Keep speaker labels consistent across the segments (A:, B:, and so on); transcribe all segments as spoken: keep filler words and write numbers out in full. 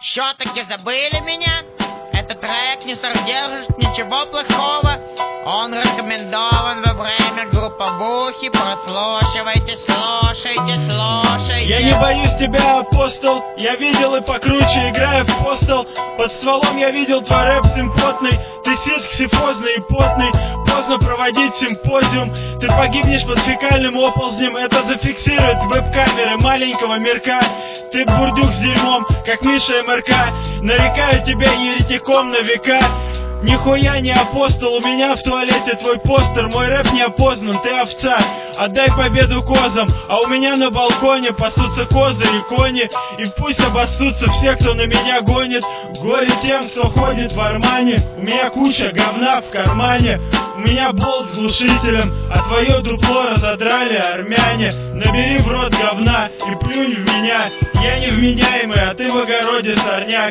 A: Все-таки забыли меня? Этот трек не содержит ничего плохого. Он рекомендован во время групповухи. Прослушивайте, слушайте, слушайте.
B: Я не боюсь тебя, апостол. Я видел и покруче, играя в постол. Под стволом я видел твой рэп симпотный. Ты ситхсифозный и потный. Поздно проводить симпозиум. Ты погибнешь под фекальным оползнем. Это зафиксирует веб-камеры маленького мирка. Ты бурдюк с дерьмом, как Миша МРК. Нарекаю тебя еретиком на века. Нихуя не апостол, у меня в туалете твой постер. Мой рэп не опознан, ты овца. Отдай победу козам, а у меня на балконе пасутся козы и кони. И пусть обоссутся все, кто на меня гонит. Горе тем, кто ходит в армане. У меня куча говна в кармане. У меня болт с глушителем, а твое дупло разодрали армяне. Набери в рот говна и плюнь в меня. Я невменяемый, а ты в огороде сорняк.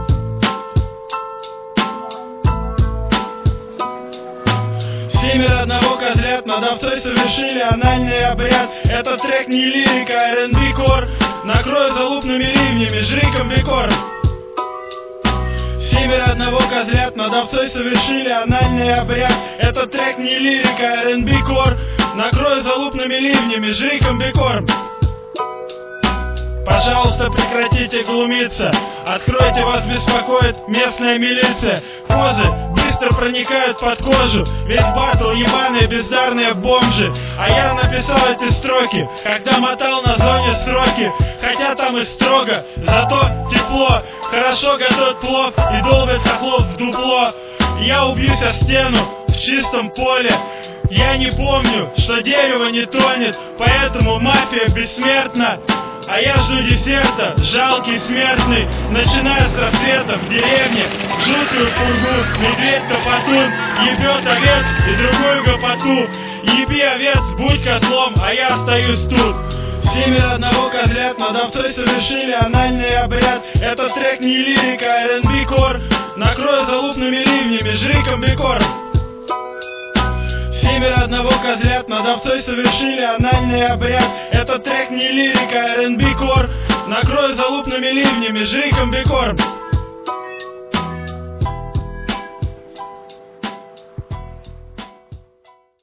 B: Семеро одного козлят над овцой совершили анальный обряд. Этот трек не лирика, а эр энд би кор. Накрою залупными ливнями, жри комбикорм. Семеро одного козлят над овцой совершили анальный обряд. Этот трек не лирика, а эр энд би кор. Накрою залупными ливнями, жри комбикорм. Пожалуйста, прекратите глумиться. Откройте, вас беспокоит местная милиция. Козы быстро проникают под кожу. Весь батл ебаные бездарные бомжи. А я написал эти строки, когда мотал на зоне сроки. Хотя там и строго, зато тепло. Хорошо готовят плов и долбят хохлов в дупло. Я убьюсь о стену в чистом поле. Я не помню, что дерево не тонет, поэтому мафия бессмертна. А я жду десерта, жалкий смертный. Начиная с рассвета в деревне жуткую пургу. Медведь-топотун ебет овец и другую гопоту. Еби овец, будь козлом, а я остаюсь тут. Семеро одного козлят над овцой совершили анальный обряд. Этот трек не лирика, а эр энд би кор. Накрою залупными ливнями, жри комбикорм. Семеро одного козлят над овцой совершили анальный обряд. Этот трек не лирика, а эр энд би кор. Накрою залупными ливнями, жри комбикорм.